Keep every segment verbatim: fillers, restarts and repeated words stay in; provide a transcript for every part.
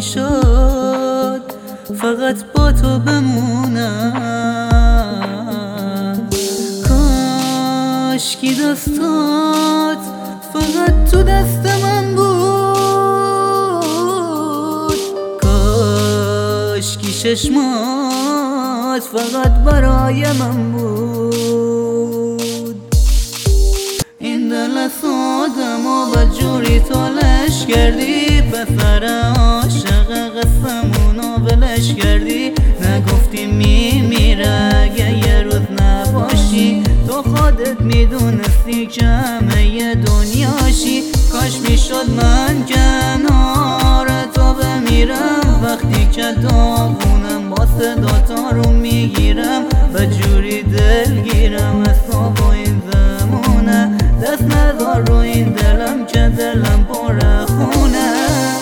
میشد فقط با تو بمونم. کاشکی دستات فقط تو دست من بود، کاشکی چشمات فقط برای من بود. این دل سادم و بدجوری تالش کردی، پسر عاشق قسمونو ولش کردی. نگفتی میمیره اگه یه روز نباشی، تو خودت میدونستی که همه دنیاشی. کاش میشد من کنار تو بمیرم، وقتی که داغونم با صداتا رو میگیرم. بدجوری دلگیرم از تو با این زمونه، دست نذار رو این دلم که دلم پر خونه.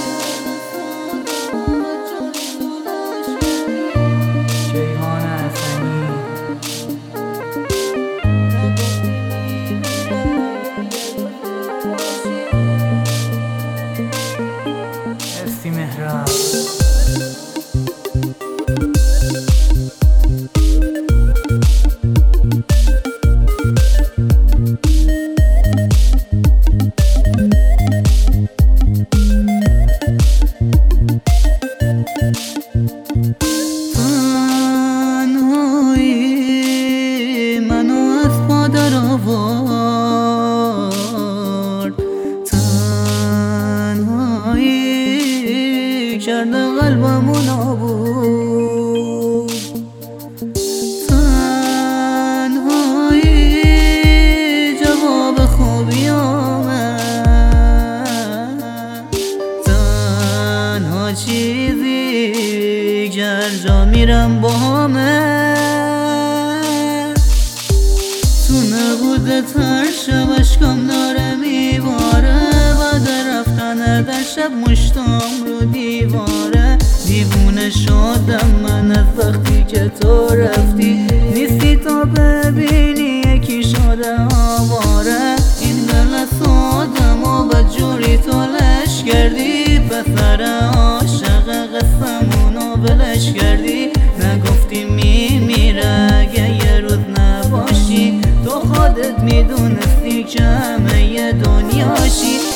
تنهایی منو از مادر آورد، تنهایی کرده قلبمو نابود. تنهایی جواب خوبیامه، تنها چیزی که هر جا میرم با همه. تو نبودت هر شب اشکام داره میباره، بعد رفتن در شب مشتام رو دیواره. دیوونه شدم من از وقتی که تو رفتی، نیستی تا ببینی یکی شده آواره. این دل سادم و بدجوری تالش کردی، پسر عاشق قسمونو ولش کردی. نگفتی میمیره اگه یه روز نباشی، تو خودت میدونستی که همه دنیاشی.